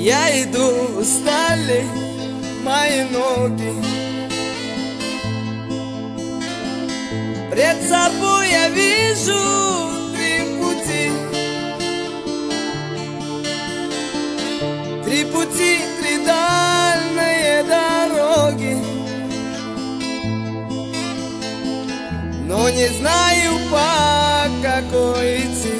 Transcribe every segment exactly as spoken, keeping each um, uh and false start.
Я иду, устали мои ноги. Пред собой я вижу три пути. Три пути, три дальние дороги. Но не знаю, по какой идти.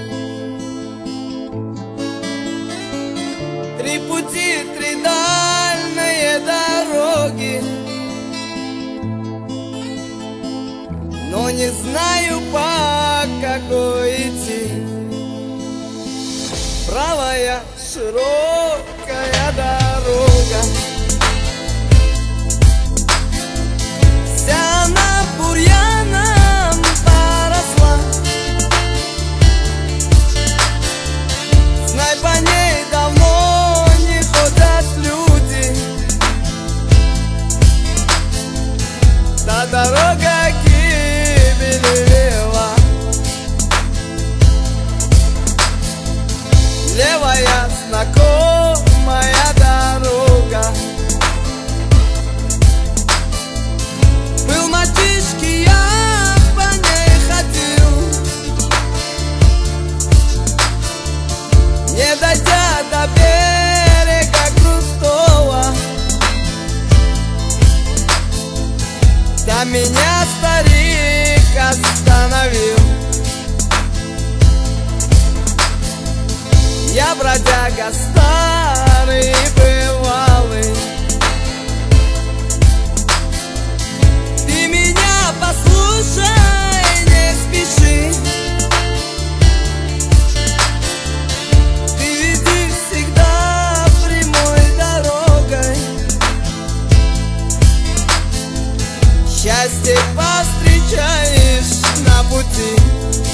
Три пути, три дальние дороги. Но не знаю, по какой идти. Правая широкая дорога, вся она бурьяном поросла. Знай, по ней давно не ходят люди. Та дорога гибели вела. Левая знакомая дорога. Был мальчишки, я по ней ходил. Не дойдя до берега крутого, да меня старик остановил. Я бродяга старый и бывалый. Ты меня послушай, не спеши. Ты веди всегда прямой дорогой. Счастье повстречаешь на пути.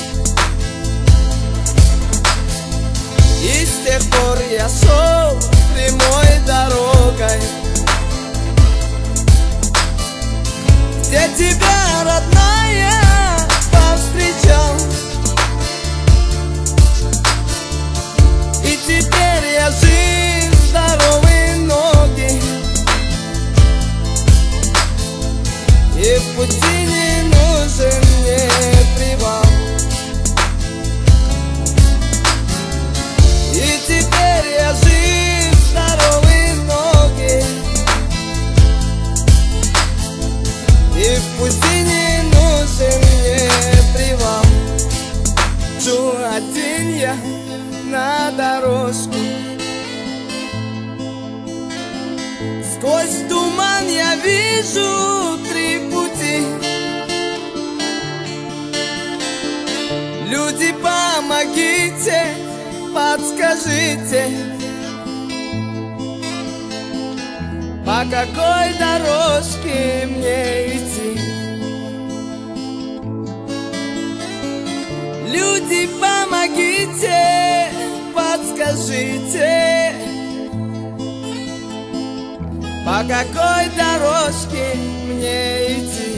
И с тех пор я шел прямой дорогой, где тебя, родная, повстречал. И теперь я жив, здоровые ноги, и в пути не нужен мне привал. И теперь я жив, здоровые ноги, и в пути не нужен мне привал. Шел один я на дорожку. Сквозь туман я вижу три пути. Люди, помогите, подскажите, по какой дорожке мне идти. Люди, помогите, подскажите, по какой дорожке мне идти.